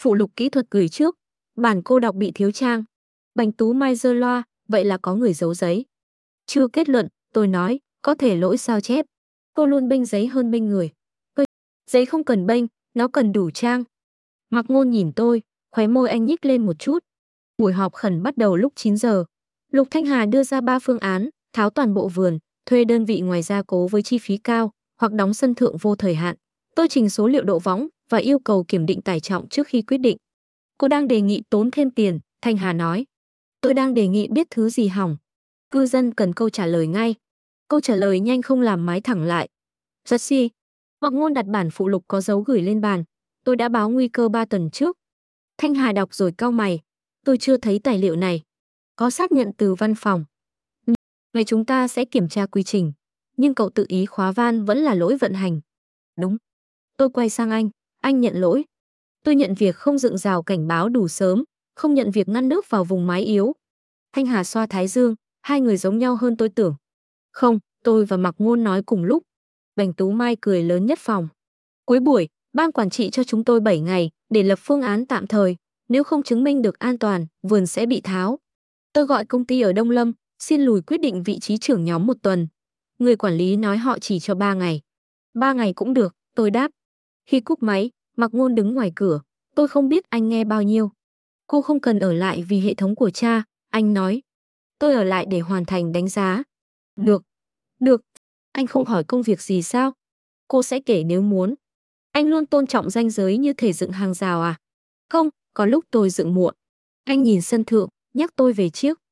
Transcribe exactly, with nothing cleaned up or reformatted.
Phụ lục kỹ thuật gửi trước. Bản cô đọc bị thiếu trang. Bành Tú Mai giơ loa, vậy là có người giấu giấy. Chưa kết luận, tôi nói, có thể lỗi sao chép. Cô luôn bênh giấy hơn bênh người. Tôi, giấy không cần bênh, nó cần đủ trang. Mạc Ngôn nhìn tôi, khóe môi anh nhích lên một chút. Buổi họp khẩn bắt đầu lúc chín giờ. Lục Thanh Hà đưa ra ba phương án, tháo toàn bộ vườn, thuê đơn vị ngoài gia cố với chi phí cao, hoặc đóng sân thượng vô thời hạn. Tôi trình số liệu độ võng và yêu cầu kiểm định tải trọng trước khi quyết định. Cô đang đề nghị tốn thêm tiền, Thanh Hà nói. Tôi đang đề nghị biết thứ gì hỏng. Cư dân cần câu trả lời ngay. Câu trả lời nhanh không làm mái thẳng lại. Rất si. Mạc Ngôn đặt bản phụ lục có dấu gửi lên bàn. Tôi đã báo nguy cơ ba tuần trước. Thanh Hà đọc rồi cau mày. Tôi chưa thấy tài liệu này. Có xác nhận từ văn phòng. Vậy chúng ta sẽ kiểm tra quy trình. Nhưng cậu tự ý khóa van vẫn là lỗi vận hành. Đúng. Tôi quay sang anh. Anh nhận lỗi. Tôi nhận việc không dựng rào cảnh báo đủ sớm, không nhận việc ngăn nước vào vùng mái yếu. Thanh Hà xoa thái dương, hai người giống nhau hơn tôi tưởng. Không, tôi và Mạc Ngôn nói cùng lúc. Bành Tú Mai cười lớn nhất phòng. Cuối buổi, ban quản trị cho chúng tôi bảy ngày để lập phương án tạm thời. Nếu không chứng minh được an toàn, vườn sẽ bị tháo. Tôi gọi công ty ở Đông Lâm, xin lùi quyết định vị trí trưởng nhóm một tuần. Người quản lý nói họ chỉ cho ba ngày. Ba ngày cũng được, tôi đáp. Khi cúp máy, Mạc Ngôn đứng ngoài cửa. Tôi không biết anh nghe bao nhiêu. Cô không cần ở lại vì hệ thống của cha, anh nói. Tôi ở lại để hoàn thành đánh giá. Được, được. Anh không hỏi công việc gì sao? Cô sẽ kể nếu muốn. Anh luôn tôn trọng ranh giới như thể dựng hàng rào à? Không, có lúc tôi dựng muộn. Anh nhìn sân thượng, nhắc tôi về chiếc